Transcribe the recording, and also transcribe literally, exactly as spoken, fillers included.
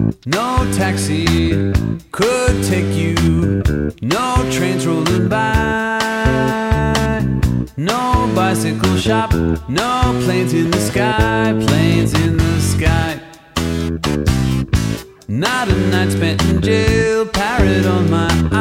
No taxi could take you. No trains rolling by. No bicycle shop. No planes in the sky. Planes in the sky. Not a night spent in jail. Parrot on my